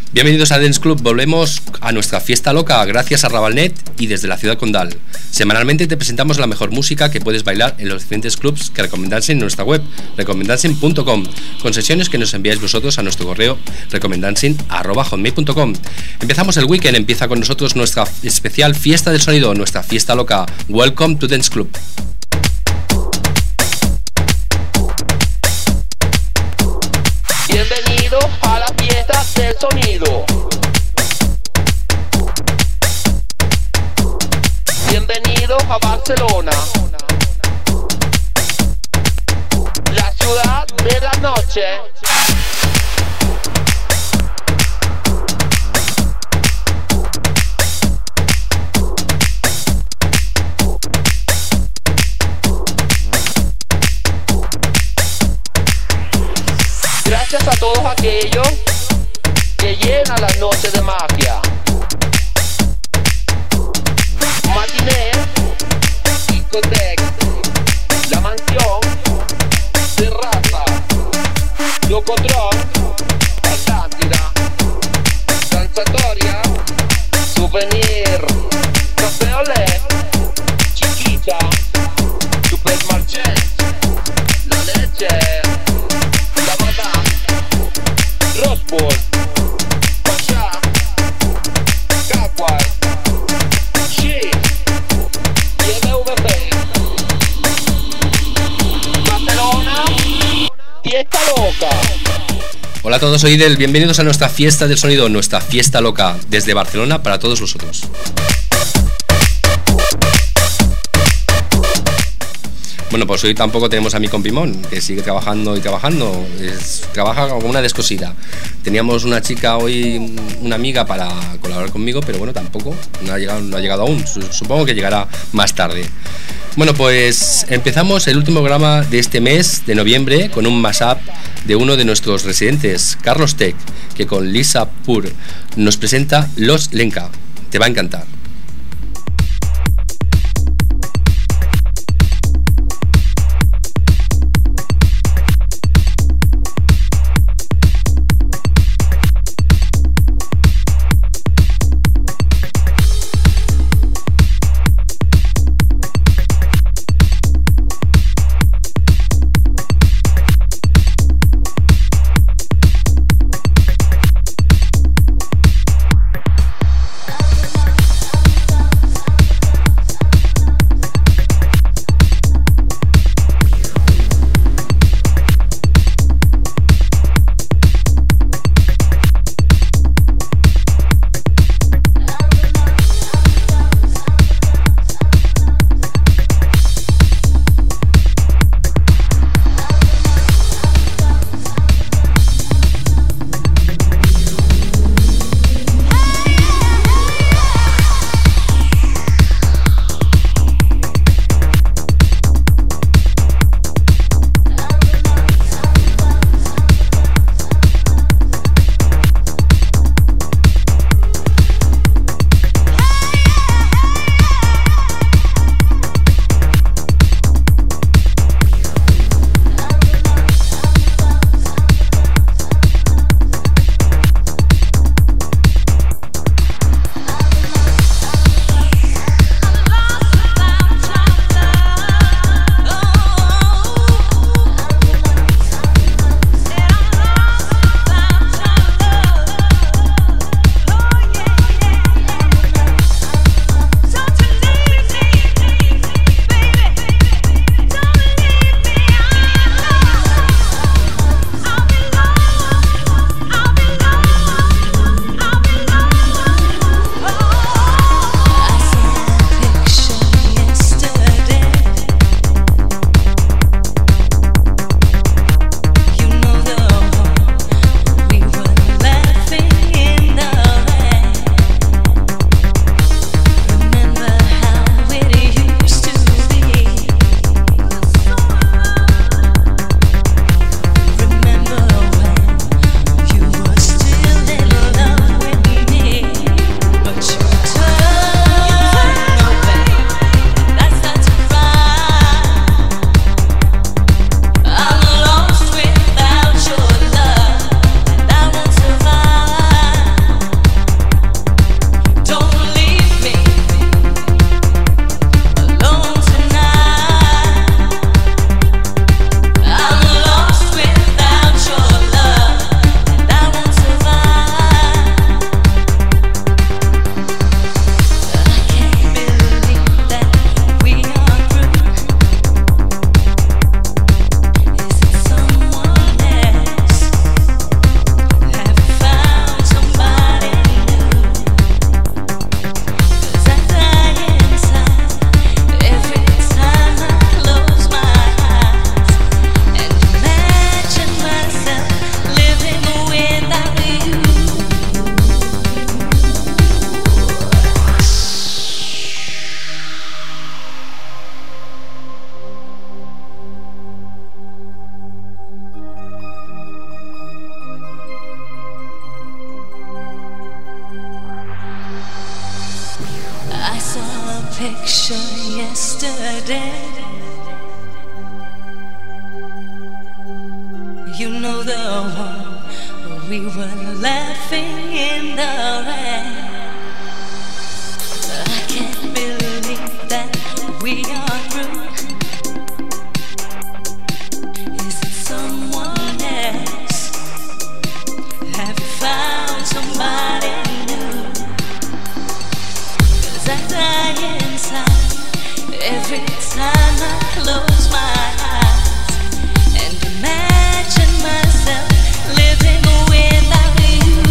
Bienvenidos a Dance Club, volvemos a nuestra fiesta loca gracias a Rabalnet y desde la ciudad condal. Semanalmente te presentamos la mejor música que puedes bailar en los diferentes clubs que recomendansen en nuestra web, recomendansen.com, con sesiones que nos enviáis vosotros a nuestro correo recomendansen@hotmail.com. Empezamos el weekend, empieza con nosotros nuestra especial fiesta del sonido, nuestra fiesta loca. Welcome to Dance Club. Bienvenido a la fiesta del sonido. Bienvenido a Barcelona, la ciudad de la noche. Gracias a todos aquellos que llenan las noches de magia. Matiné, discoteca, la mansión, terraza, Locotrón, Atlántida, Danzatoria, Souvenir, Café Olé, Chiquita, Supermarché, La Leche, La Madame, Rosburg, Pachá, Caguay, Chic y MVP. Barcelona, fiesta loca. Hola a todos, soy Idel, bienvenidos a nuestra fiesta del sonido, nuestra fiesta loca, desde Barcelona para todos vosotros. Bueno, pues hoy tampoco tenemos a mi compimón, que sigue trabajando y trabajando, trabaja como una descosida. Teníamos una chica hoy, una amiga para colaborar conmigo, pero bueno, tampoco, no ha llegado aún, supongo que llegará más tarde. Bueno, pues empezamos el último programa de este mes de noviembre con un mashup de uno de nuestros residentes, Carlos Tech, que con Lisa Pur nos presenta Los Lenca. Te va a encantar. We were laughing in the rain. I can't believe that we are through. Is it someone else? Have you found somebody new? 'Cause I die inside every time I close my eyes and imagine myself living without you.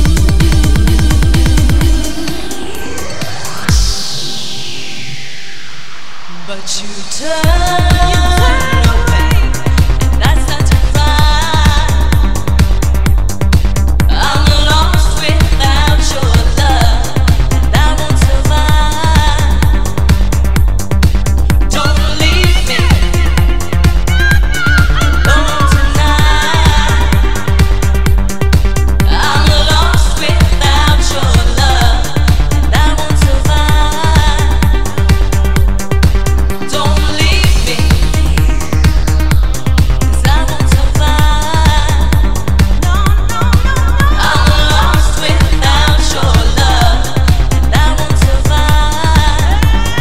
But you turn away and I start to cry. I'm lost without your love and I won't survive. Don't leave me alone tonight. I'm lost without your love and I won't survive. Don't leave me, 'cause I won't survive. No, no, no, no. I'm lost without your love and I won't survive.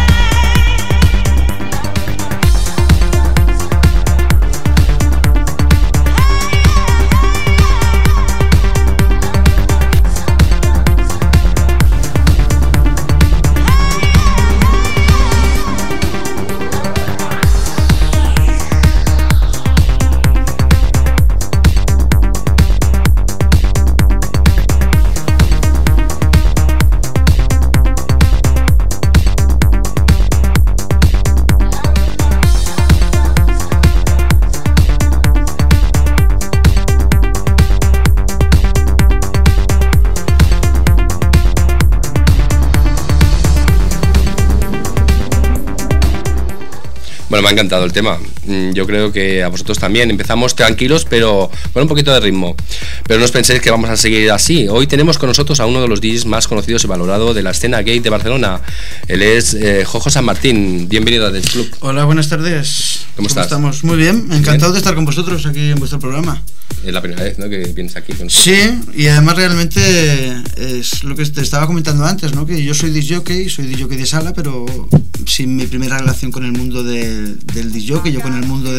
Bueno, me ha encantado el tema. Yo creo que a vosotros también. Empezamos tranquilos, pero con un poquito de ritmo. Pero no os penséis que vamos a seguir así. Hoy tenemos con nosotros a uno de los DJs más conocidos y valorado de la escena gay de Barcelona. Él es Jojo San Martín. Bienvenido a Dance Club. Hola, buenas tardes. ¿Cómo estás? Estamos muy bien, encantado de estar con vosotros aquí en vuestro programa. Es la primera vez, ¿no?, que vienes aquí con nosotros. Sí, y además realmente es lo que te estaba comentando antes, ¿no? Que yo soy discjockey de sala, pero sin mi primera relación con el mundo del discjockey, yo con el mundo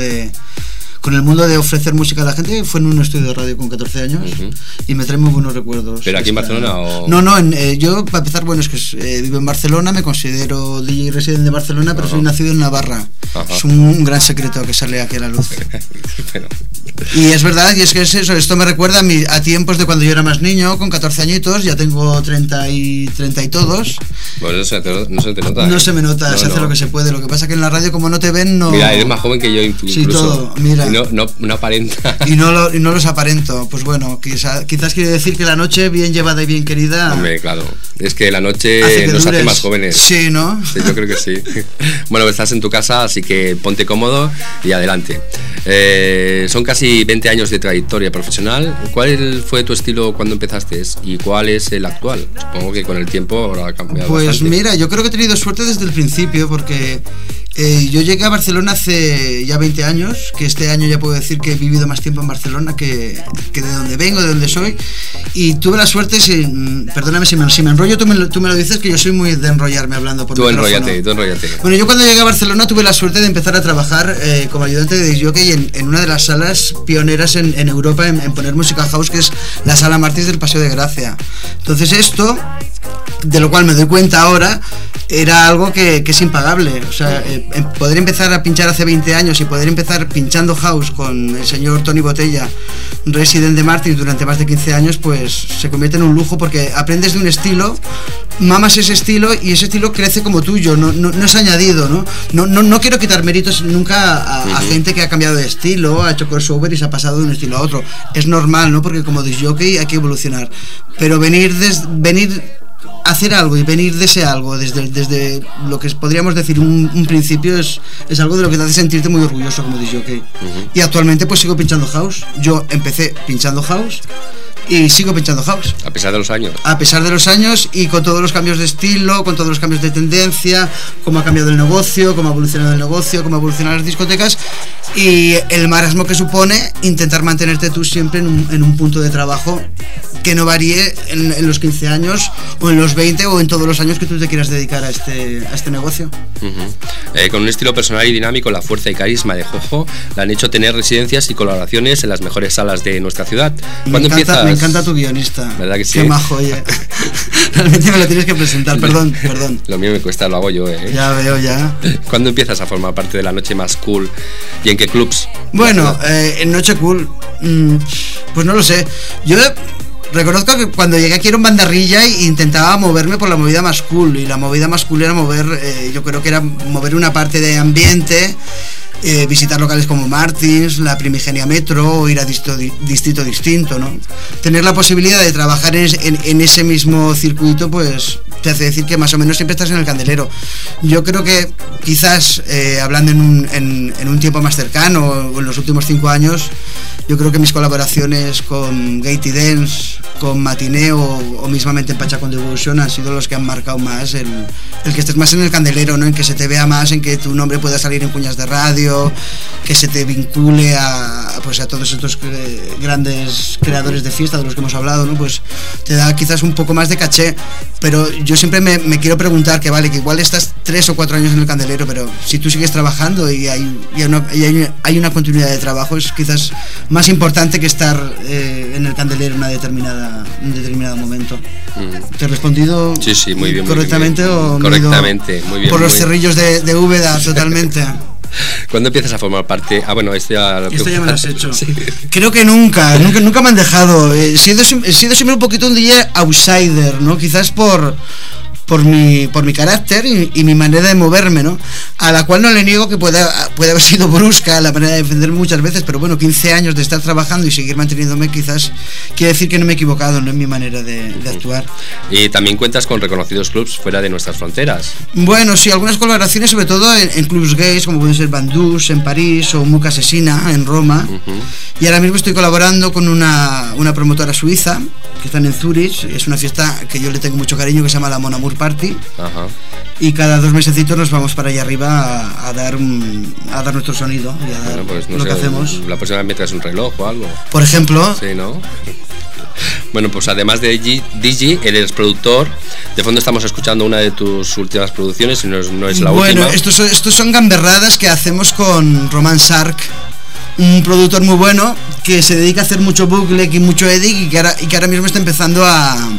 de ofrecer música a la gente fue en un estudio de radio con 14 años. Y me trae muy buenos recuerdos. ¿Pero aquí en Barcelona o...? No, yo para empezar, bueno, es que vivo en Barcelona, me considero DJ residente de Barcelona, pero soy nacido en Navarra. Es un gran secreto que sale aquí a la luz. Bueno. Y es verdad, y es que es eso, esto me recuerda a tiempos de cuando yo era más niño, con 14 añitos, ya tengo 30 y todos. Bueno, no se te nota. No se me nota, se hace lo que se puede. Lo que pasa que en la radio, como no te ven, no... Mira, eres más joven que yo incluso. Sí, todo, mira. Y no aparenta. Y no los aparento. Pues bueno, quizás quiere decir que la noche bien llevada y bien querida... Hombre, claro. Es que la noche nos hace más jóvenes. Sí, ¿no? Sí, yo creo que sí. Bueno, estás en tu casa, así que ponte cómodo y adelante. Son casi 20 años de trayectoria profesional. ¿Cuál fue tu estilo cuando empezaste y cuál es el actual? Supongo que con el tiempo habrá cambiado pues bastante. Mira, yo creo que he tenido suerte desde el principio, porque yo llegué a Barcelona hace ya 20 años, que este año ya puedo decir que he vivido más tiempo en Barcelona que de donde vengo, de donde soy, y tuve la suerte, perdóname si me enrollo, tú me lo dices, que yo soy muy de enrollarme hablando por micrófono. Tú enróllate. Bueno, yo cuando llegué a Barcelona tuve la suerte de empezar a trabajar como ayudante de discjockey en una de las salas pioneras en Europa en poner música house, que es la Sala Martins del Paseo de Gracia. Entonces esto, de lo cual me doy cuenta ahora, era algo que es impagable. O sea, poder empezar a pinchar hace 20 años y poder empezar pinchando house con el señor Tony Botella, resident de Martins durante más de 15 años, pues se convierte en un lujo, porque aprendes de un estilo, mamas ese estilo y ese estilo crece como tuyo, no es añadido, ¿no? No quiero quitar méritos nunca a gente que ha cambiado de estilo, ha hecho crossover y se ha pasado de un estilo a otro. Es normal, ¿no? Porque como discjockey hay que evolucionar. Pero venir a hacer algo y venir de ese algo desde lo que podríamos decir un principio es algo de lo que te hace sentirte muy orgulloso como discjockey. Y actualmente pues sigo pinchando house. Yo empecé pinchando house y sigo pinchando house. A pesar de los años. A pesar de los años y con todos los cambios de estilo, con todos los cambios de tendencia, cómo ha cambiado el negocio, cómo ha evolucionado el negocio, cómo evolucionan las discotecas. y el marasmo que supone intentar mantenerte tú siempre en un punto de trabajo que no varíe en los 15 años o en los 20 o en todos los años que tú te quieras dedicar a este negocio. Con un estilo personal y dinámico, la fuerza y carisma de Jojo la han hecho tener residencias y colaboraciones en las mejores salas de nuestra ciudad. Me encanta tu guionista. ¿Verdad que sí? Qué majo, oye. Realmente me lo tienes que presentar, perdón. Lo mío me cuesta, lo hago yo, ¿eh? Ya veo, ya. ¿Cuándo empiezas a formar parte de la noche más cool y en qué clubs? Bueno, en Noche Cool, pues no lo sé. Yo reconozco que cuando llegué aquí era un bandarrilla e intentaba moverme por la movida más cool, y la movida más cool era yo creo que era mover una parte de ambiente, visitar locales como Martins, la Primigenia Metro, o ir a Distrito Distinto, ¿no? Tener la posibilidad de trabajar en ese mismo circuito, pues te hace decir que más o menos siempre estás en el candelero. Yo creo que quizás, hablando en un tiempo más cercano, o en los últimos 5 años, yo creo que mis colaboraciones con Gate Dance, con Matiné o mismamente en Pacha con Devotion han sido los que han marcado más el que estés más en el candelero, ¿no? En que se te vea más, en que tu nombre pueda salir en cuñas de radio, que se te vincule a todos estos grandes creadores de fiesta de los que hemos hablado, ¿no? Pues te da quizás un poco más de caché, pero yo siempre me quiero preguntar que vale, que igual estás 3 o 4 años en el candelero, pero si tú sigues trabajando y hay una continuidad de trabajo, es quizás más importante que estar en el candelero en un determinado momento. ¿Te he respondido? Sí, muy bien. ¿Correctamente? Muy bien. ¿O correctamente, muy bien. Por los cerrillos de Úbeda, totalmente. ¿Cuándo empiezas a formar parte? Bueno, esto ya me lo has hecho. Sí. Creo que nunca me han dejado. He sido siempre un poquito un DJ outsider, ¿no? Quizás por mi carácter y mi manera de moverme, ¿no? A la cual no le niego que puede haber sido brusca la manera de defenderme muchas veces, pero bueno, 15 años de estar trabajando y seguir manteniéndome quizás quiere decir que no me he equivocado, ¿no? En mi manera de actuar. Y también cuentas con reconocidos clubs fuera de nuestras fronteras. Bueno, sí, algunas colaboraciones, sobre todo en clubs gays, como pueden ser Bandús en París o Muca Asesina en Roma. Y ahora mismo estoy colaborando con una promotora suiza que están en Zurich. Es una fiesta que yo le tengo mucho cariño, que se llama la Mon Amour Party. Ajá. Y cada 2 mesecitos nos vamos para allá arriba a dar nuestro sonido y a dar pues no lo sé, que hacemos. La próxima vez me traes un reloj o algo. Por ejemplo. Sí, ¿no? Bueno, pues además de DJ, eres productor. De fondo estamos escuchando una de tus últimas producciones, y no es la última. Bueno, estos son gamberradas que hacemos con Roman Shark, un productor muy bueno que se dedica a hacer mucho bootleg y mucho edit, y que ahora mismo está empezando a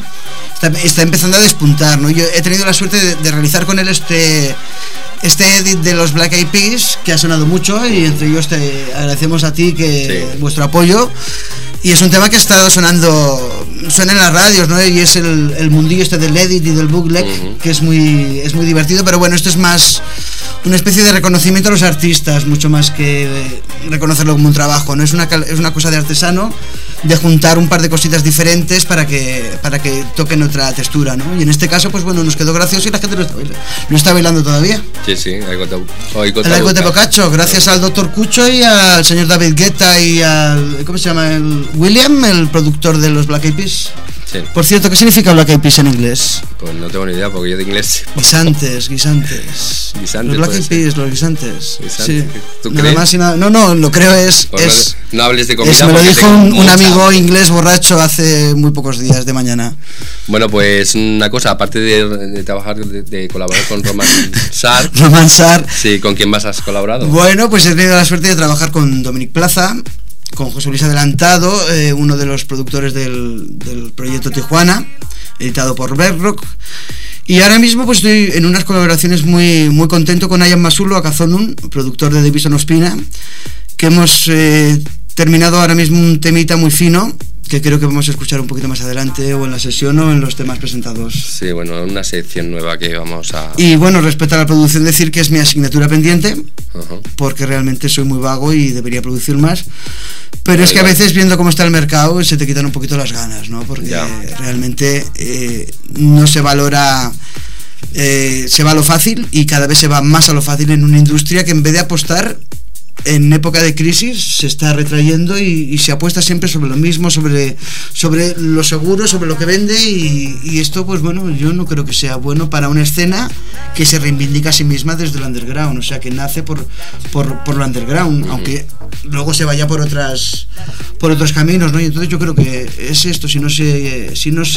despuntar, ¿no? Yo he tenido la suerte de realizar con él este edit de los Black Eyed Peas, que ha sonado mucho, y entre ellos te agradecemos a ti vuestro apoyo. Y es un tema que ha estado suena en las radios, ¿no? Y es el mundillo del edit y del bootleg, que es muy divertido, pero bueno, esto es más una especie de reconocimiento a los artistas, mucho más que reconocerlo como un trabajo, ¿no? Es una cosa de artesano, de juntar un par de cositas diferentes para que toquen otra textura, ¿no? Y en este caso, pues bueno, nos quedó gracioso y la gente lo está bailando todavía. Sí, el Aicote Bocacho, gracias al Dr. Cucho y al señor David Guetta y al, ¿cómo se llama? El William, el productor de los Black Eyed Peas. Sí. Por cierto, ¿qué significa Black Eyed Peas en inglés? Pues no tengo ni idea, porque yo de inglés... Guisantes. Guisantes, los Black Eyed Peas, los guisantes. Sí. ¿Tú nada crees? Más y nada. No, lo creo Pues no hables de comida. Me lo dijo un mucha... amigo inglés borracho hace muy pocos días de mañana. Bueno, pues una cosa, aparte de trabajar, de colaborar con Roman Shark. Roman Shark. Sí, ¿con quién más has colaborado? Bueno, pues he tenido la suerte de trabajar con Dominic Plaza, con José Luis Adelantado, uno de los productores del proyecto Tijuana, editado por Bedrock. Y ahora mismo pues estoy en unas colaboraciones muy contento con Ayan Masulo Akazonun, productor de Divison Ospina, que hemos terminado ahora mismo un temita muy fino, que creo que vamos a escuchar un poquito más adelante, o en la sesión o en los temas presentados. Sí, bueno, una sección nueva que vamos a... Y bueno, respecto a la producción, decir que es mi asignatura pendiente, porque realmente soy muy vago y debería producir más, pero es que a veces, viendo cómo está el mercado, se te quitan un poquito las ganas, ¿no? Porque realmente no se valora... se va a lo fácil, y cada vez se va más a lo fácil en una industria que, en vez de apostar en época de crisis se está retrayendo y se apuesta siempre sobre lo mismo, sobre lo seguro, sobre lo que vende y esto pues bueno, yo no creo que sea bueno para una escena que se reivindica a sí misma desde el underground, o sea que nace por lo underground, aunque luego se vaya por otros caminos, ¿no? Y entonces yo creo que es esto, si no se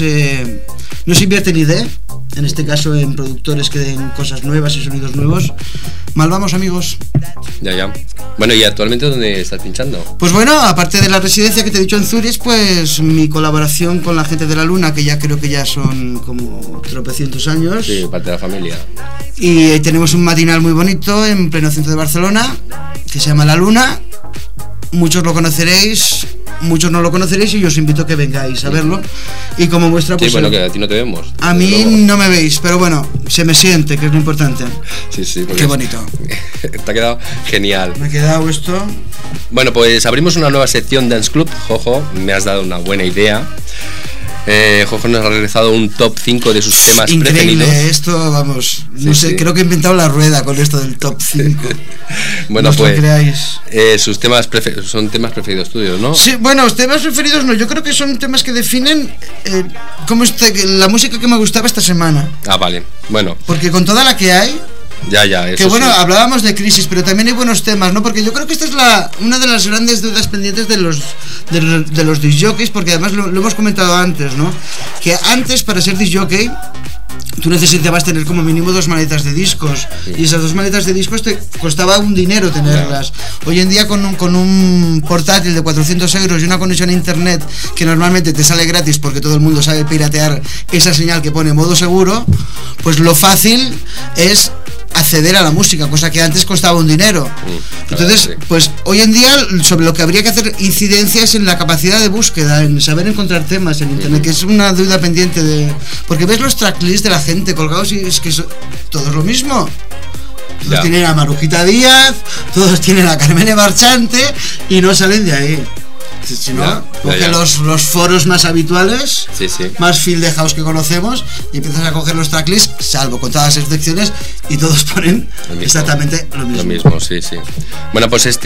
invierte en idea, en este caso en productores que den cosas nuevas y sonidos nuevos, mal vamos, amigos. Ya. Bueno, ¿y actualmente dónde estás pinchando? Pues bueno, aparte de la residencia que te he dicho en Zurich, pues mi colaboración con la gente de La Luna, que ya creo que ya son como tropecientos años. Sí, parte de la familia. Y tenemos un matinal muy bonito en pleno centro de Barcelona, que se llama La Luna. Muchos lo conoceréis, muchos no lo conoceréis y yo os invito a que vengáis a verlo. Y como muestra, pues... Sí, bueno, que a ti no te vemos. A mí luego no me veis, pero bueno, se me siente, que es lo importante. Sí. Qué bonito. Te ha quedado genial. Me ha quedado esto. Bueno, pues abrimos una nueva sección Dance Club. Jojo, me has dado una buena idea. Jojo nos ha realizado un top 5 de sus temas increíble, preferidos. Esto, vamos, no sé, creo que he inventado la rueda con esto del top 5. Bueno, no pues sus temas son temas preferidos tuyos, ¿no? Sí, bueno, los temas preferidos no, yo creo que son temas que definen cómo la música que me gustaba esta semana. Ah, vale, bueno. Porque con toda la que hay... Ya, eso que bueno, sí. Hablábamos de crisis, pero también hay buenos temas, ¿no? Porque yo creo que esta es una de las grandes deudas pendientes de los disc jockeys, porque además lo hemos comentado antes, ¿no? Que antes, para ser disc jockey, tú necesitabas tener como mínimo 2 maletas de discos, y esas 2 maletas de discos te costaba un dinero tenerlas. Hoy en día con un portátil de 400 euros y una conexión a internet que normalmente te sale gratis porque todo el mundo sabe piratear esa señal que pone modo seguro, pues lo fácil es acceder a la música, cosa que antes costaba un dinero. Entonces, pues hoy en día sobre lo que habría que hacer incidencia es en la capacidad de búsqueda, en saber encontrar temas en internet, que es una deuda pendiente porque ves los tracklists de la gente colgados y es que todo es lo mismo. Todos tienen a Marujita Díaz, todos tienen a Carmele Marchante y no salen de ahí. Si no, coge los foros más habituales, más field de house que conocemos, y empiezas a coger los tracklists, salvo con todas las excepciones, y todos ponen exactamente lo mismo. Lo mismo, sí. Bueno, pues esta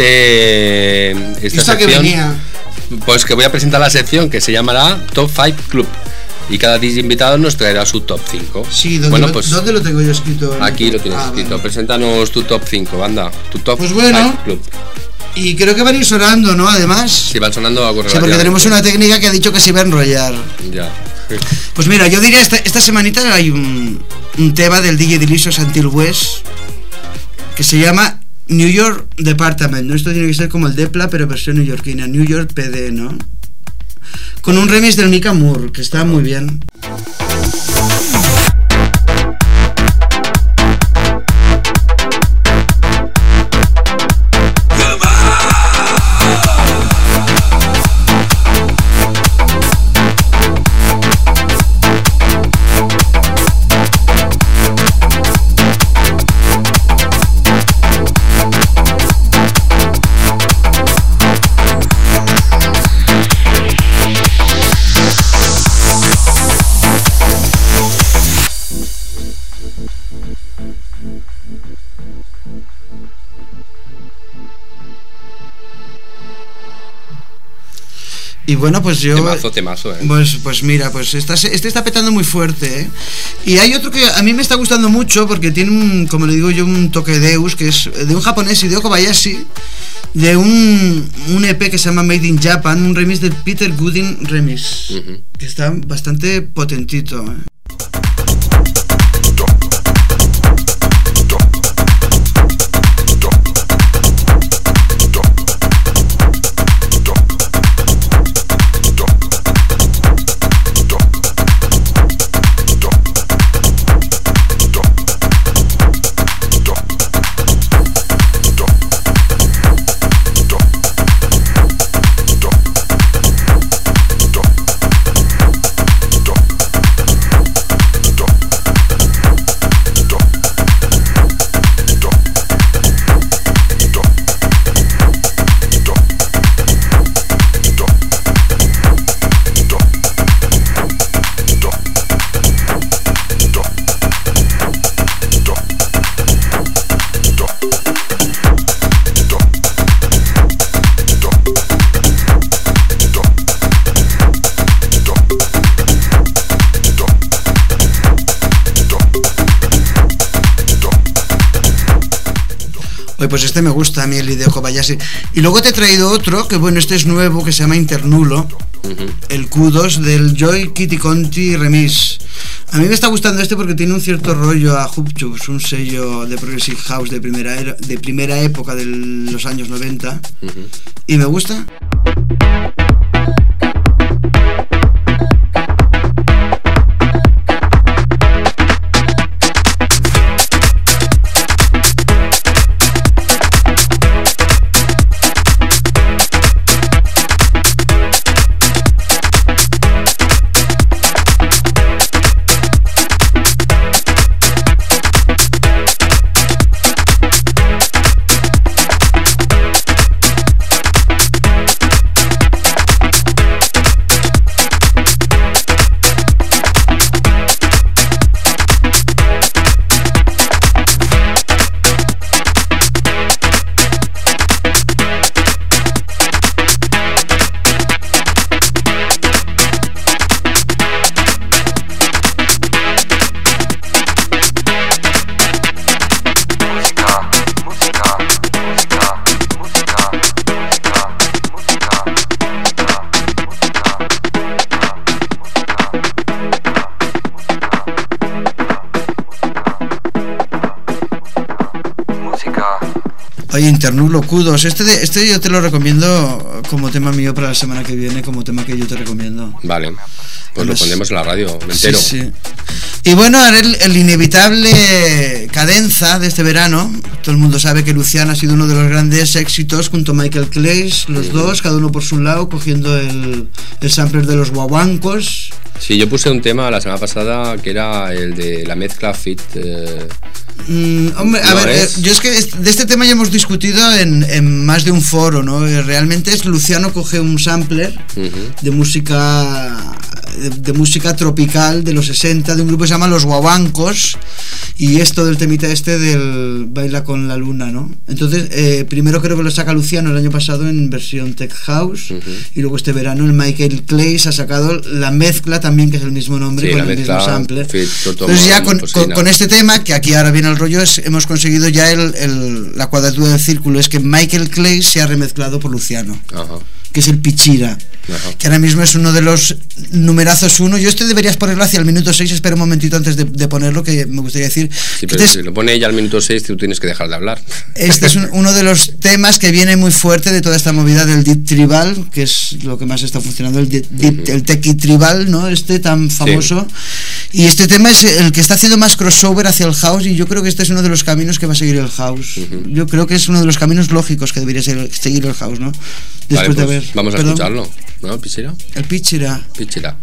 sección, que venía, pues que voy a presentar la sección que se llamará Top 5 Club. Y cada DJ invitado nos traerá su top 5. Sí, ¿dónde lo tengo yo escrito? Aquí lo tienes escrito. Vale. Preséntanos tu top 5, banda. Tu top 5 Club. Y creo que van a ir sonando, ¿no? Además. Sí, van sonando a correr. Sí, porque tenemos una técnica que ha dicho que se iba a enrollar. Ya. Pues mira, yo diría esta semanita hay un tema del DJ Delicious Until West que se llama New York Department, ¿no? Esto tiene que ser como el Depla, pero versión neoyorquina, New York PD, ¿no? Con un remix del Mika Moore, que está muy bien. Y bueno, pues yo... Temazo, Pues mira, pues este está petando muy fuerte, ¿eh? Y hay otro que a mí me está gustando mucho porque tiene como le digo yo, un toque deus, que es de un japonés, Hideo Kobayashi, de un EP que se llama Made in Japan, un remix de Peter Gooding Remix, que está bastante potentito, ¿eh? Pues este me gusta a mí, el Hideo Kobayashi. Y luego te he traído otro, que bueno, este es nuevo, que se llama Internulo, el Q2 del Joy Kitty Conti Remix. A mí me está gustando este porque tiene un cierto rollo a Hubchubs, un sello de Progressive House de primera época de los años 90, y me gusta. Oye, Internulo Q2, este yo te lo recomiendo como tema mío para la semana que viene, como tema que yo te recomiendo. Vale, pues lo pondremos en la radio, me entero. Sí, sí. Y bueno, ahora el inevitable cadenza de este verano. Todo el mundo sabe que Luciano ha sido uno de los grandes éxitos junto a Michael Clays, los dos, cada uno por su lado, cogiendo el sampler de los guaguancos. Sí, yo puse un tema la semana pasada que era el de la mezcla fit. Hombre, a ver, yo es que de este tema ya hemos discutido en más de un foro, ¿no? Realmente es Luciano coge un sampler de música tropical de los 60 de un grupo que se llama Los Guaguancos, y esto del temita este del Baila con la Luna, ¿no? Entonces, primero creo que lo saca Luciano el año pasado en versión Tech House, y luego este verano el Michael Clays ha sacado la mezcla también, que es el mismo nombre, sí, con el mismo sampler. Entonces ya con este tema, que aquí ahora viene el rollo, hemos conseguido ya la cuadratura del círculo, es que Michael Clays se ha remezclado por Luciano. Ajá. Que es el Pichira, que ahora mismo es uno de los numerazos 1. Yo deberías ponerlo hacia el minuto 6, espera un momentito antes de ponerlo, que me gustaría decir. Sí, pero si lo pone ya al minuto 6, tú tienes que dejar de hablar. Este es uno de los temas que viene muy fuerte de toda esta movida del Deep Tribal, que es lo que más está funcionando, el Techie Tribal, ¿no? Este tan famoso. Sí. Y este tema es el que está haciendo más crossover hacia el house, y yo creo que este es uno de los caminos que va a seguir el house. Yo creo que es uno de los caminos lógicos que debería seguir el house, ¿no? Después de haber... Vamos a escucharlo, ¿no? ¿Pichira? El Pichira. Pichira.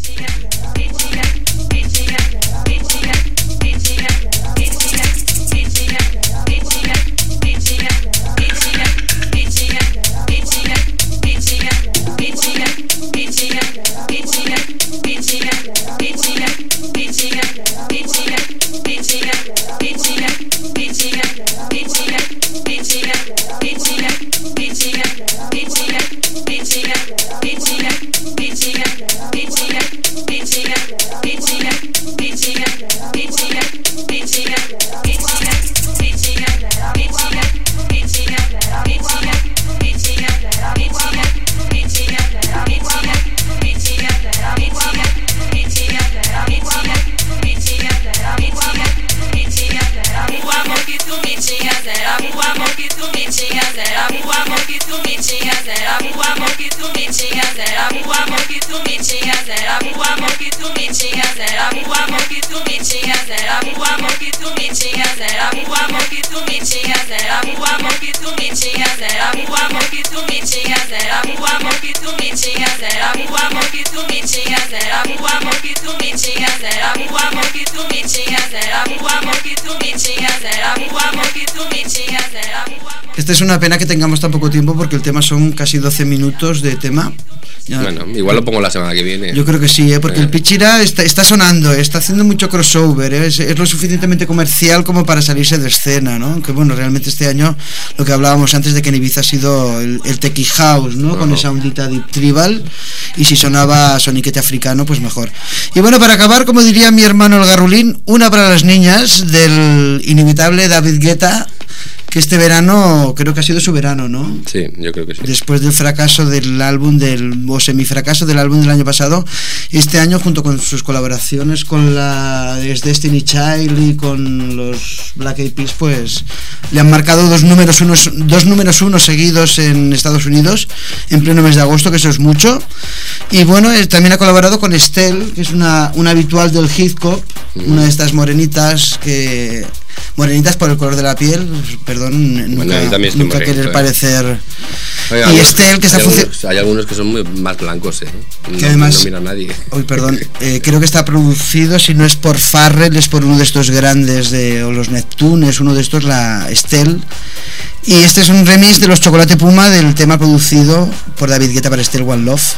Esta es una pena que tengamos tan poco tiempo, porque el tema son casi 12 minutos de tema. Ya. Bueno, igual lo pongo la semana que viene. Yo creo que sí, porque el Pichira está sonando, está haciendo mucho crossover, es lo suficientemente comercial como para salirse de escena, ¿no? Que bueno, realmente este año, lo que hablábamos antes de que en Ibiza ha sido el Techie House, ¿no? Con esa ondita Deep Tribal, y si sonaba soniquete africano, pues mejor. Y bueno, para acabar, como diría mi hermano el Garrulín, una para las niñas del inimitable David Guetta, que este verano creo que ha sido su verano, ¿no? Sí, yo creo que sí. Después del fracaso del álbum o semifracaso del álbum del año pasado, este año junto con sus colaboraciones con la Destiny Child y con los Black Eyed Peas, pues le han marcado dos números uno seguidos en Estados Unidos en pleno mes de agosto, que eso es mucho. Y bueno, también ha colaborado con Estelle, que es una habitual del hip hop, una de estas morenitas por el color de la piel, perdón, nunca querer parecer. Oiga, y Estelle, que está hay algunos que son muy más blancos, que además, no mira a nadie. Creo que está producido, si no es por Farrell, es por uno de estos grandes o los Neptunes, uno de estos, la Estelle. Y este es un remix de los Chocolate Puma del tema producido por David Guetta para Estelle, One Love.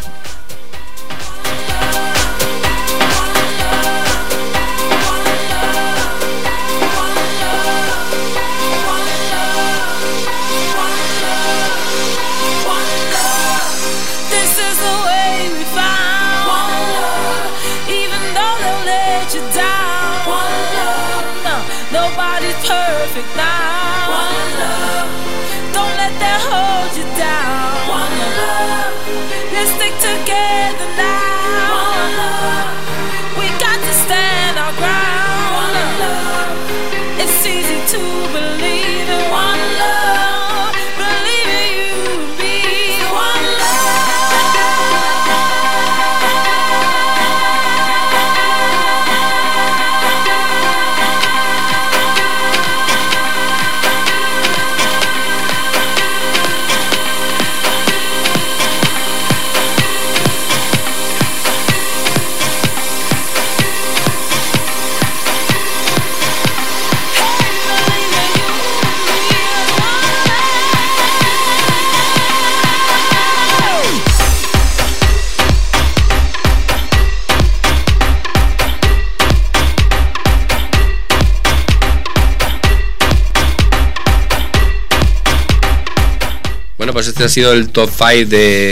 Pues este ha sido el top 5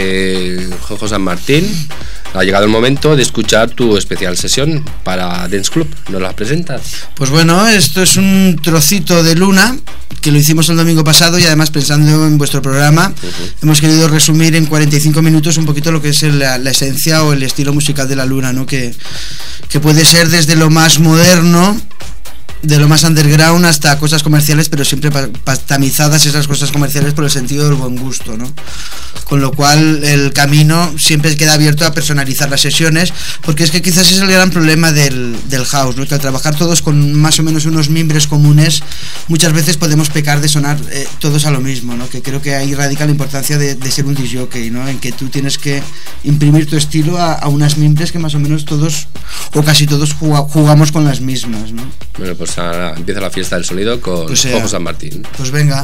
de Jojo San Martín. Ha llegado el momento de escuchar tu especial sesión para Dance Club. ¿Nos la presentas? Pues bueno, esto es un trocito de Luna que lo hicimos el domingo pasado y además pensando en vuestro programa hemos querido resumir en 45 minutos un poquito lo que es la esencia o el estilo musical de la Luna, ¿no? Que puede ser desde lo más moderno, de lo más underground hasta cosas comerciales, pero siempre tamizadas esas cosas comerciales por el sentido del buen gusto, ¿no? Con lo cual el camino siempre queda abierto a personalizar las sesiones, porque es que quizás es el gran problema del house, ¿no? Que al trabajar todos con más o menos unos mimbres comunes, muchas veces podemos pecar de sonar todos a lo mismo, ¿no? Que creo que ahí radica la importancia de ser un disc jockey, ¿no? En que tú tienes que imprimir tu estilo a unas mimbres que más o menos todos o casi todos jugamos con las mismas, ¿no? Bueno, pues ahora empieza la fiesta del sonido con Jojo San Martín. Pues venga.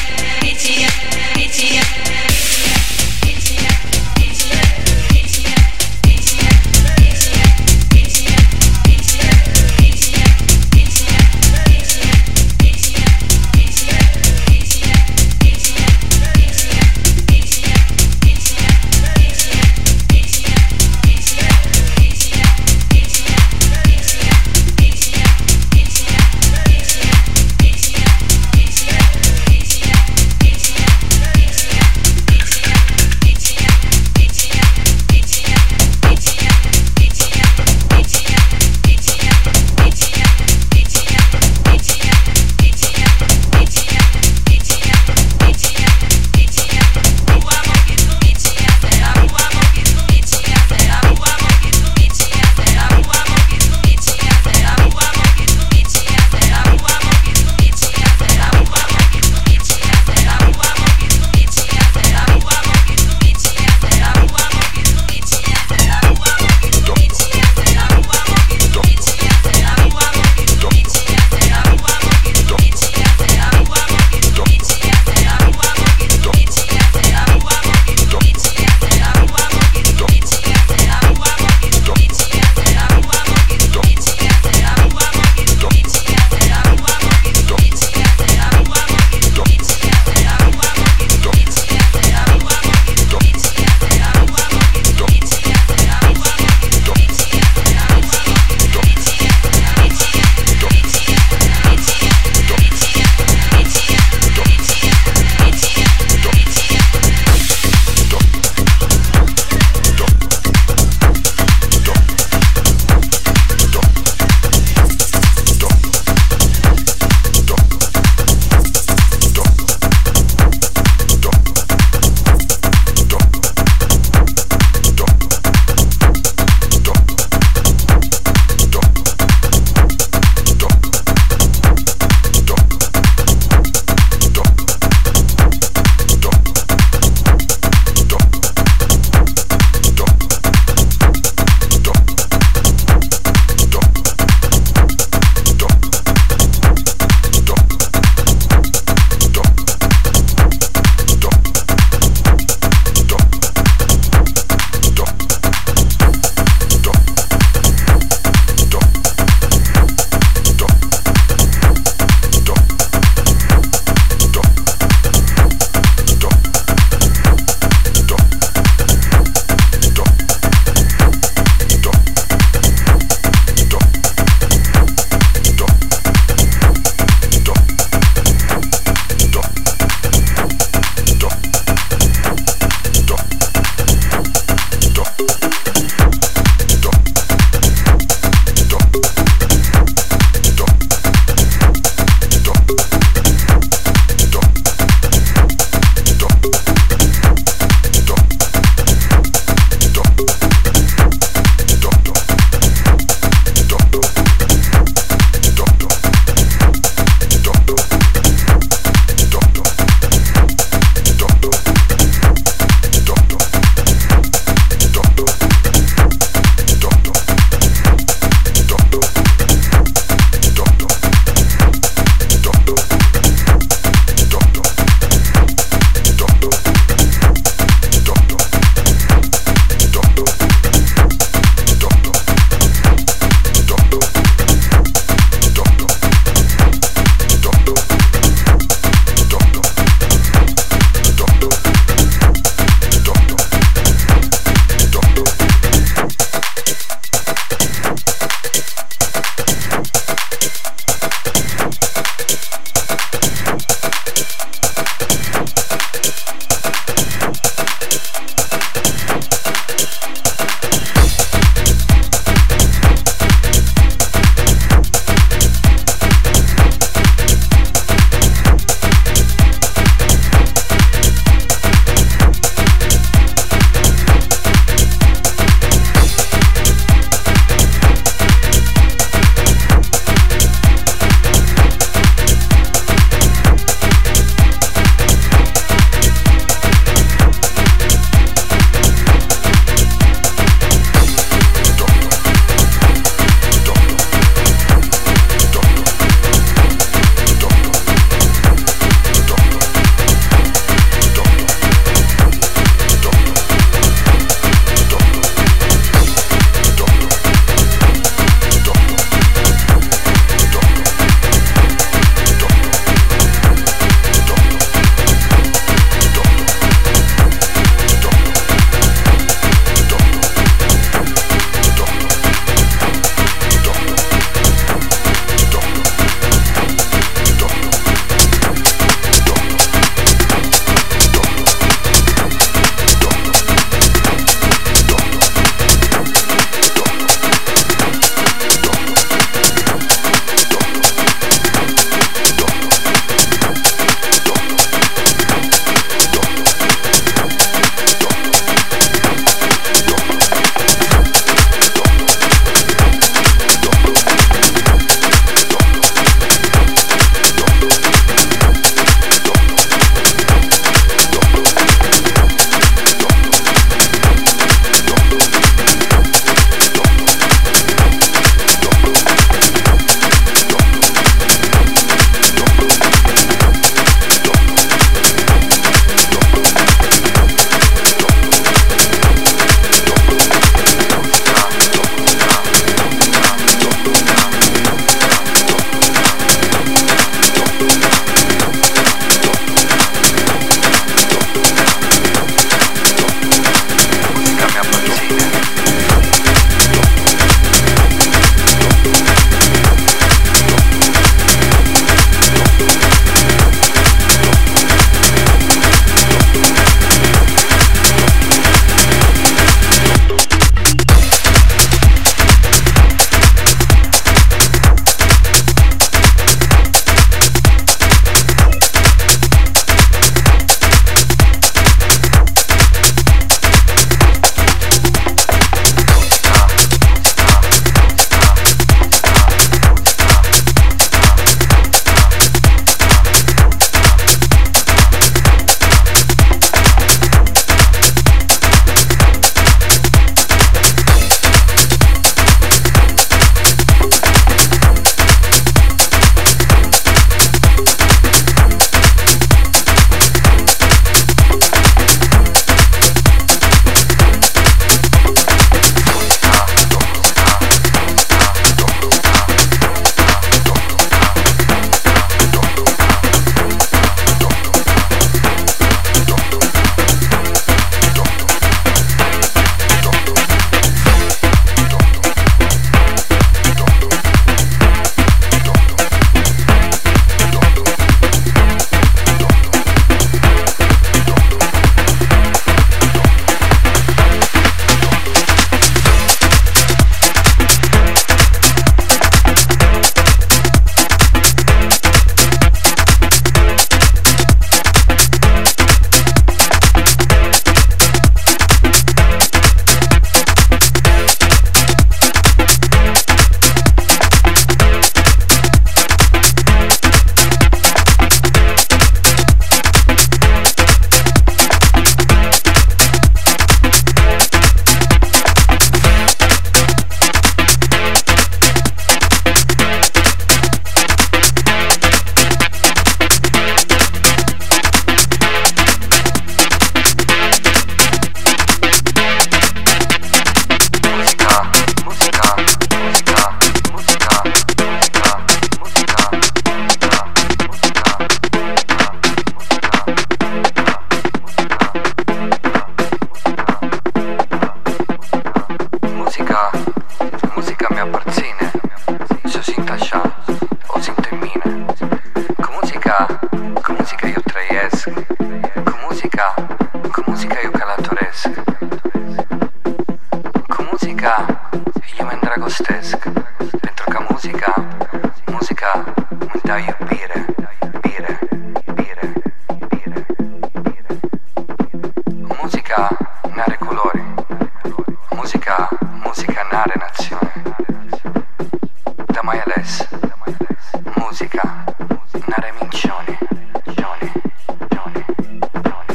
Tres. Musica, nare mincione, Johnny, Johnny, Johnny,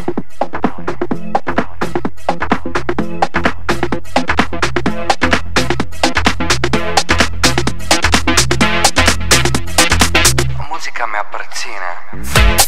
Johnny. Musica mi apprezzine.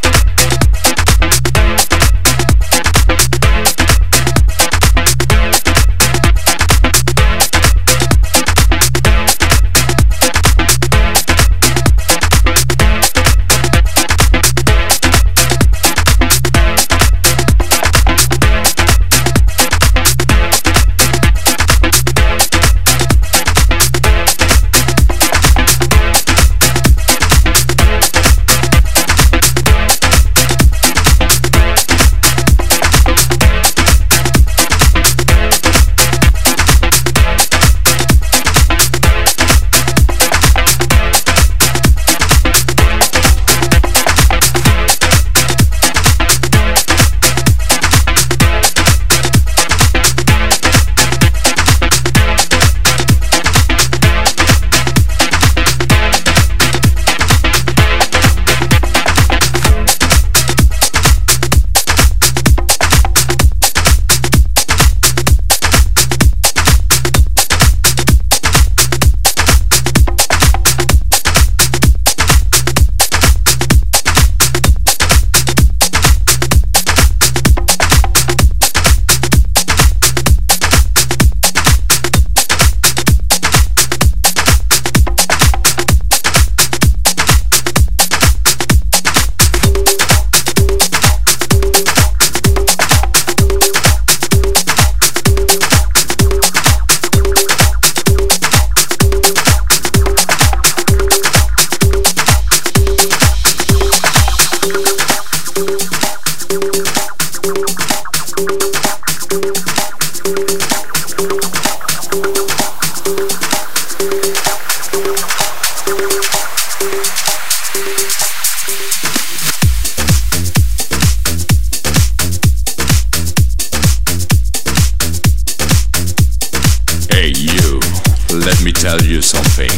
Hey you, let me tell you something.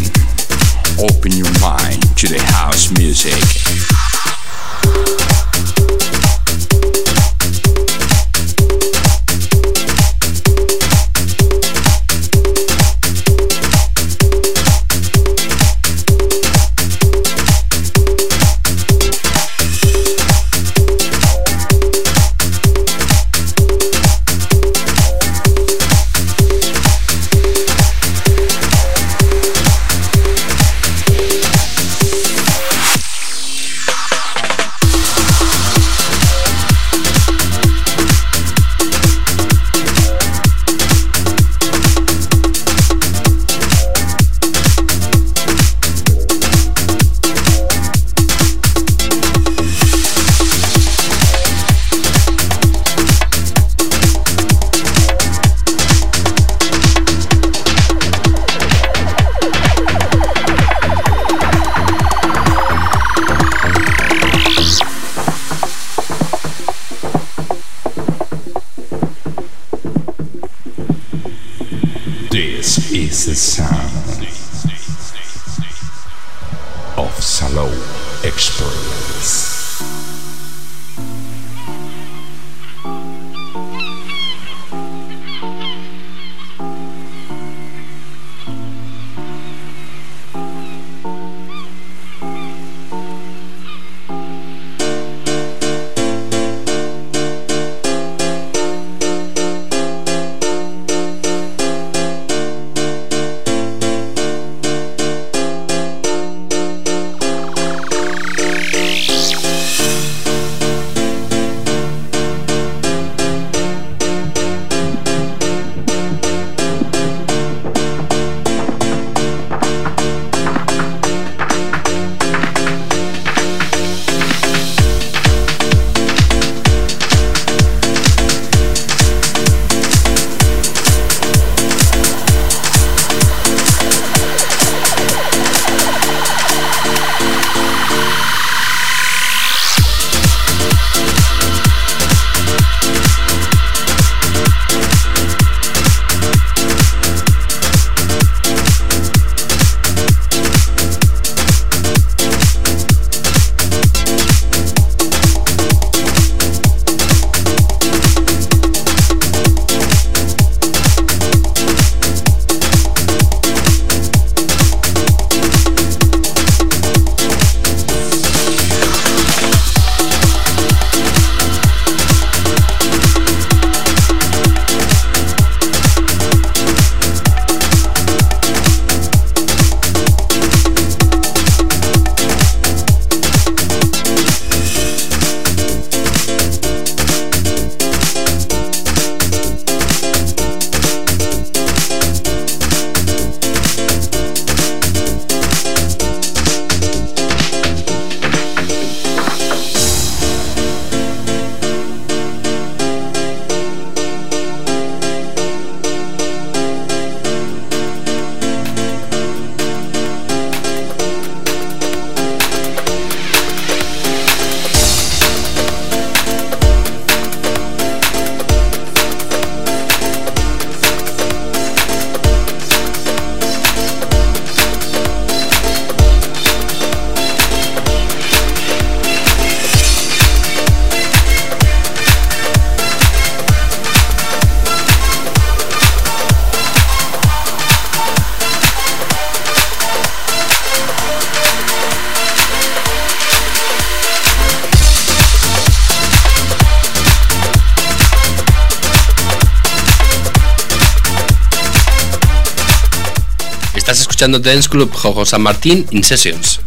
Open your mind to the house music. This is the sound of Salou Express. escuchando Dance Club Jojo San Martín in Sessions.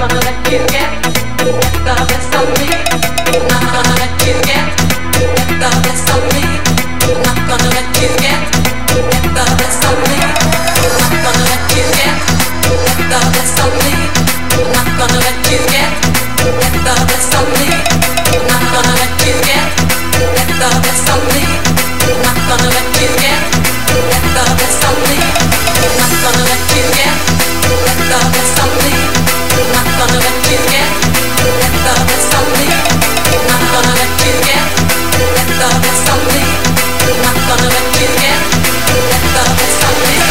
gonna let you get the best of me. I'm not gonna let you get the best of me. I'm not gonna let you get the best of me. I'm not gonna let you get the best of me. I'm not gonna let you get the best of me. I'm not gonna let you get the best of me. I'm not gonna let you get the best of me. I'm not gonna let you get the best of me. I'm not gonna let you get the best of me. I'm not gonna let you get the best of me. I'm not gonna let you get the best of me.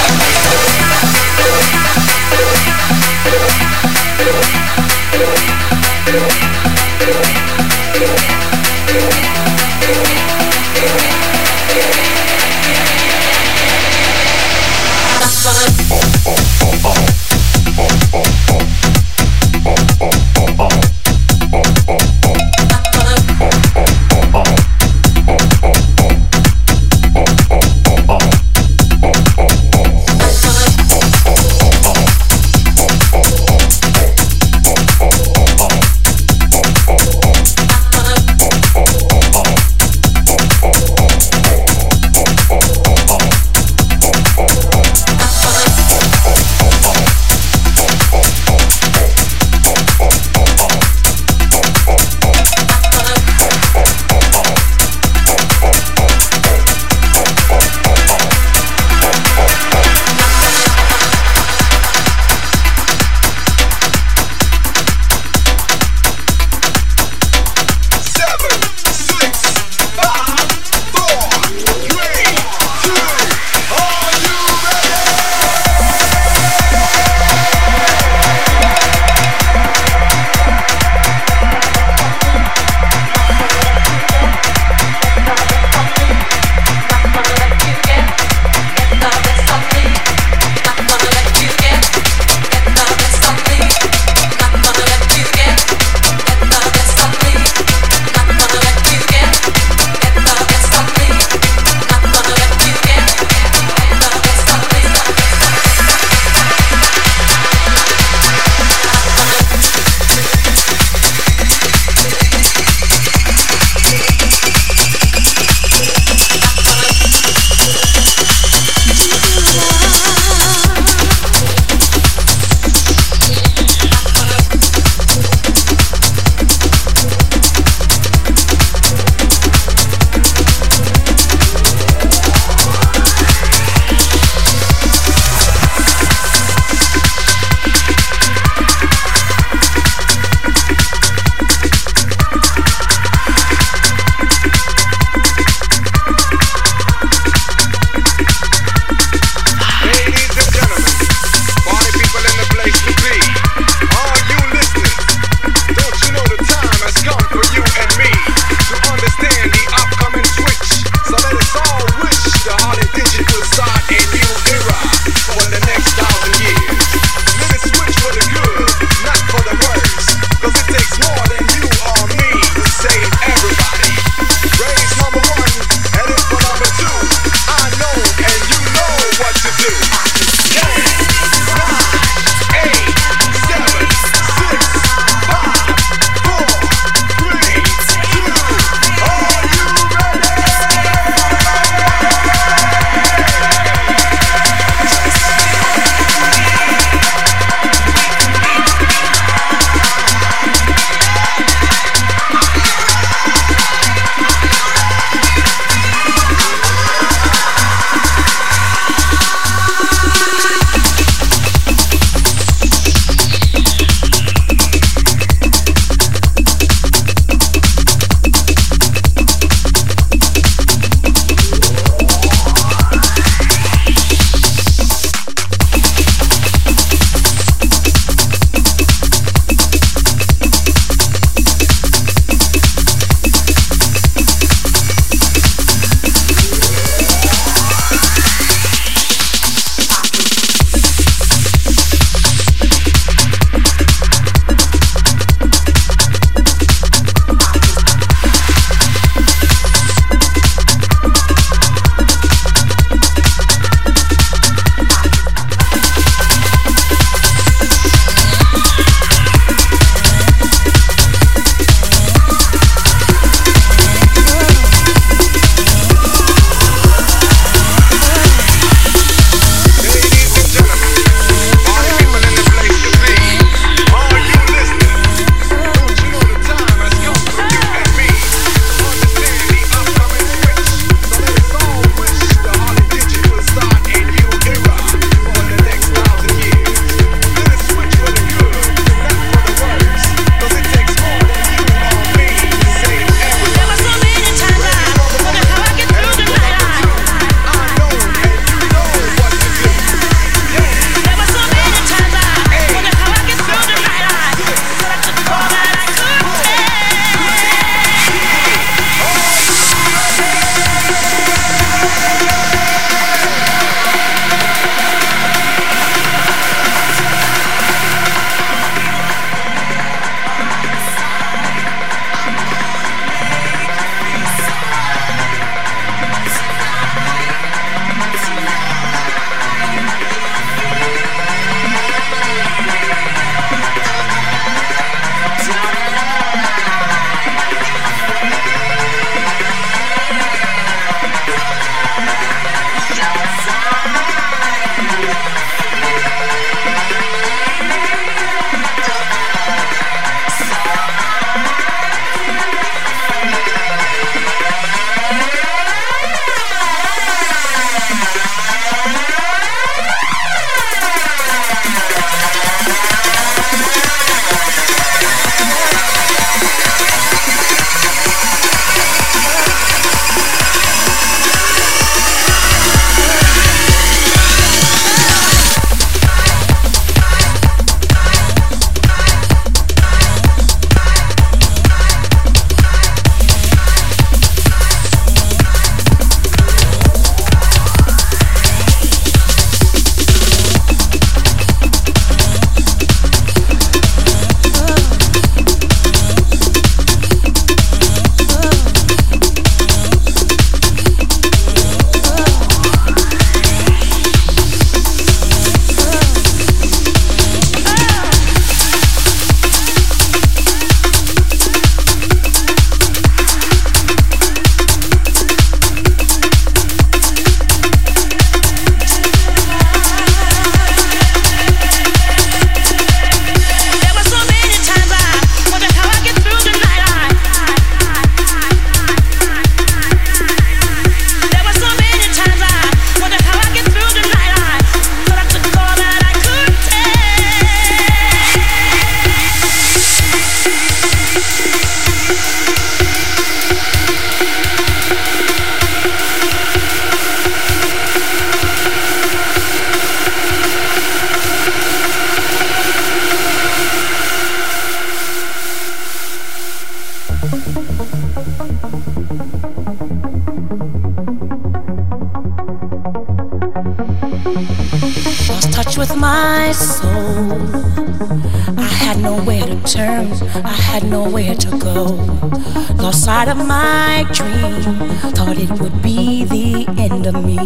nowhere to turn, I had nowhere to go. Lost sight of my dream, thought it would be the end of me.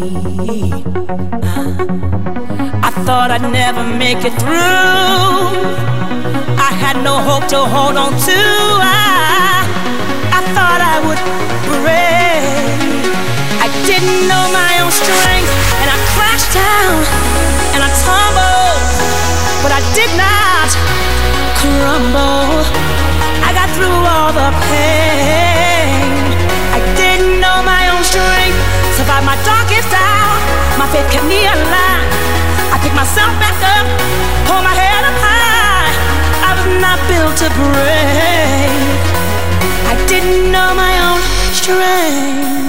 I thought I'd never make it through. I had no hope to hold on to. I thought I would break. I didn't know my own strength, and I crashed down and I tumbled, but I did not crumble. I got through all the pain. I didn't know my own strength, survived my darkest hour. My faith kept me alive. I picked myself back up, hold my head up high. I was not built to break. I didn't know my own strength.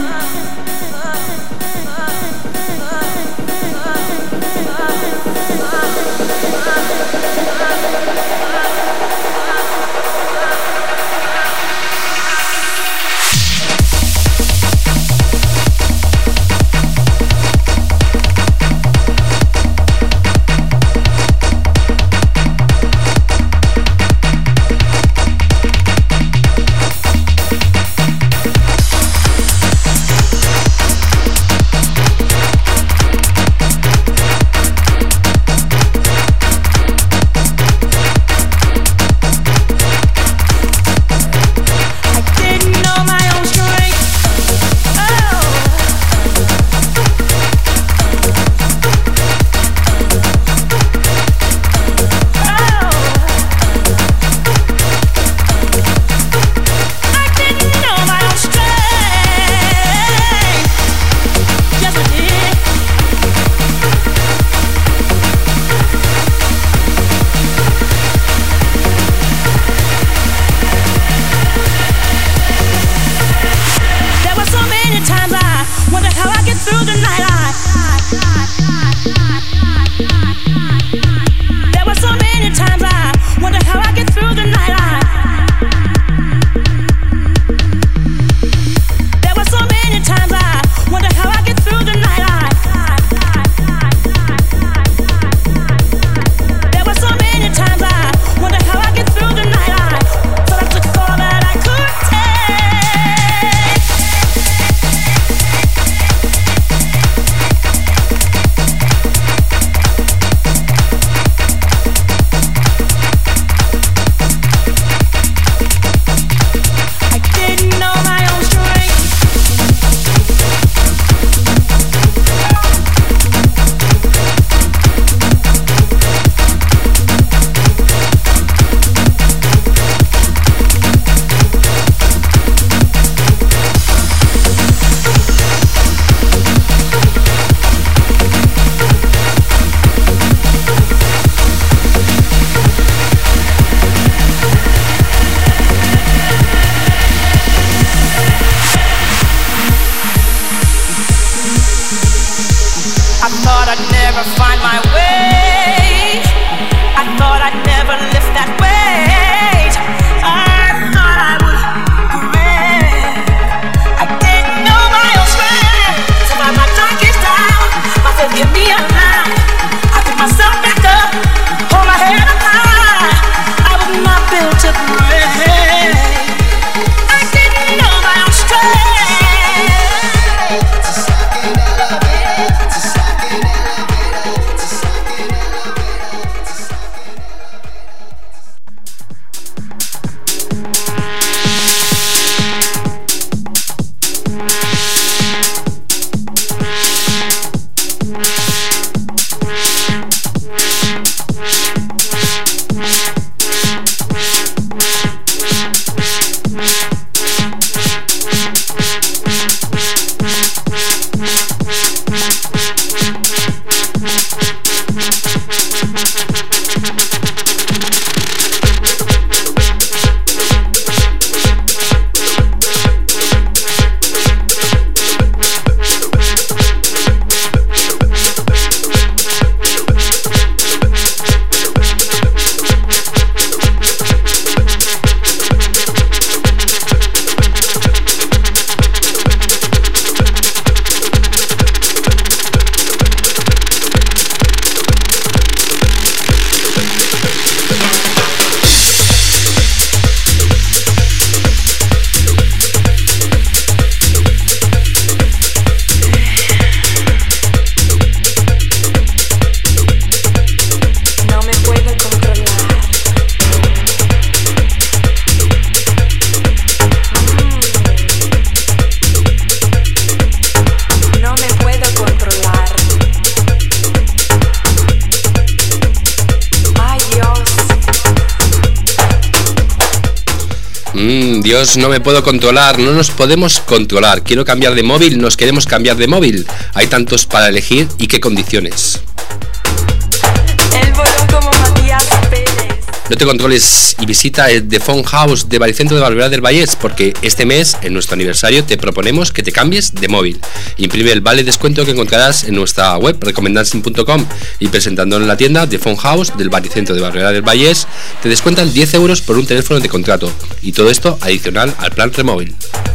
Dios, no me puedo controlar, no nos podemos controlar. Quiero cambiar de móvil, nos queremos cambiar de móvil. Hay tantos para elegir y qué condiciones. Él voló como Matías Pérez. No te controles y visita el The Phone House de Baricentro de Barberá del Vallès, porque este mes, en nuestro aniversario, te proponemos que te cambies de móvil. Imprime el vale descuento que encontrarás en nuestra web recomendancing.com y presentándolo en la tienda The Phone House del Baricentro de Barberá del Vallès, te descuentan 10 euros por un teléfono de contrato, y todo esto adicional al plan Remóvil.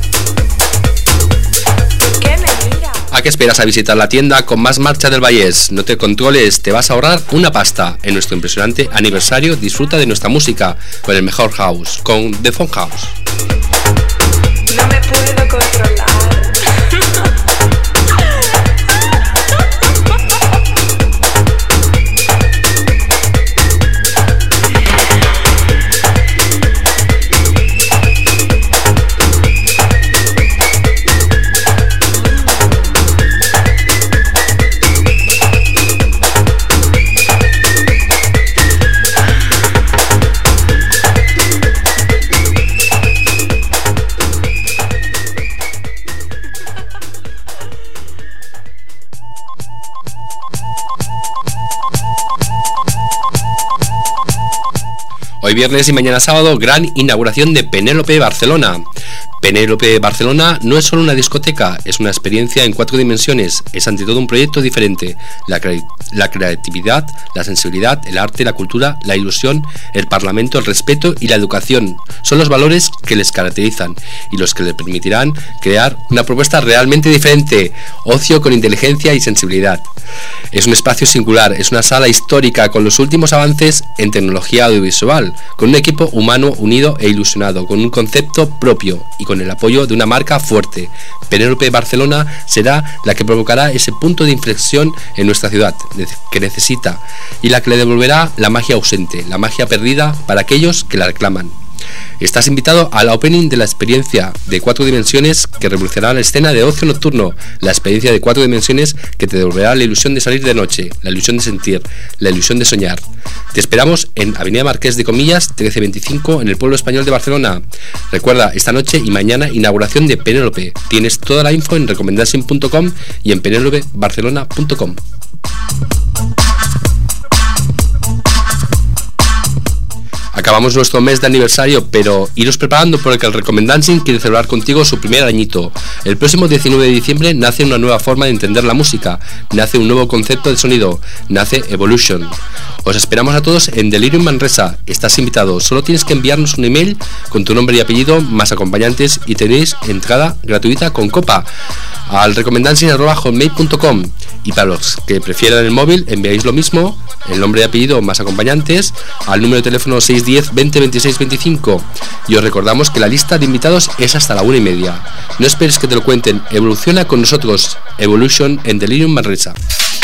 ¿A qué esperas a visitar la tienda con más marcha del Vallès? No te controles, te vas a ahorrar una pasta. En nuestro impresionante aniversario disfruta de nuestra música con el mejor house, con The Phone House. No me puedo controlar. Hoy viernes y mañana sábado, gran inauguración de Penélope Barcelona. Penélope Barcelona no es solo una discoteca, es una experiencia en 4 dimensiones, es ante todo un proyecto diferente. La creatividad, la sensibilidad, el arte, la cultura, la ilusión, el parlamento, el respeto y la educación son los valores que les caracterizan y los que les permitirán crear una propuesta realmente diferente, ocio con inteligencia y sensibilidad. Es un espacio singular, es una sala histórica con los últimos avances en tecnología audiovisual, con un equipo humano unido e ilusionado, con un concepto propio y con el apoyo de una marca fuerte. Penélope Barcelona será la que provocará ese punto de inflexión en nuestra ciudad que necesita y la que le devolverá la magia ausente, la magia perdida para aquellos que la reclaman. Estás invitado a la opening de la experiencia de 4 dimensiones que revolucionará la escena de ocio nocturno, la experiencia de 4 dimensiones que te devolverá la ilusión de salir de noche, la ilusión de sentir, la ilusión de soñar. Te esperamos en Avenida Marqués de Comillas 1325 en el pueblo español de Barcelona. Recuerda, esta noche y mañana inauguración de Penélope. Tienes toda la info en recomendancing.com y en penelopebarcelona.com. Acabamos nuestro mes de aniversario, pero iros preparando porque el Recomendancing quiere celebrar contigo su primer añito. El próximo 19 de diciembre nace una nueva forma de entender la música, nace un nuevo concepto de sonido, nace Evolution. Os esperamos a todos en Delirium Manresa. Estás invitado, solo tienes que enviarnos un email con tu nombre y apellido más acompañantes y tenéis entrada gratuita con copa al recomendancing@hotmail.com. Y para los que prefieran el móvil, enviáis lo mismo, el nombre y apellido más acompañantes al número de teléfono 610 20 26 25. Y os recordamos que la lista de invitados es hasta la 1:30. No esperes que te lo cuenten, evoluciona con nosotros. Evolution en Delirium Manresa.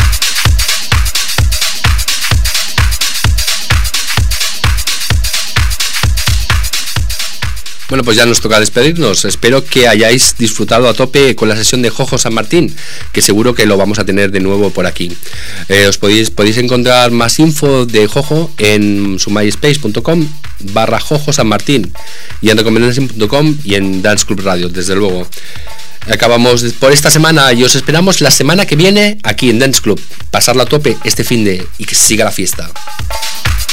Bueno, pues ya nos toca despedirnos. Espero que hayáis disfrutado a tope con la sesión de Jojo San Martín, que seguro que lo vamos a tener de nuevo por aquí. Os podéis encontrar más info de Jojo en su myspace.com/Jojo San Martín y en recomendancing.com y en Dance Club Radio, desde luego. Acabamos por esta semana y os esperamos la semana que viene aquí en Dance Club. Pasarla a tope este finde y que siga la fiesta.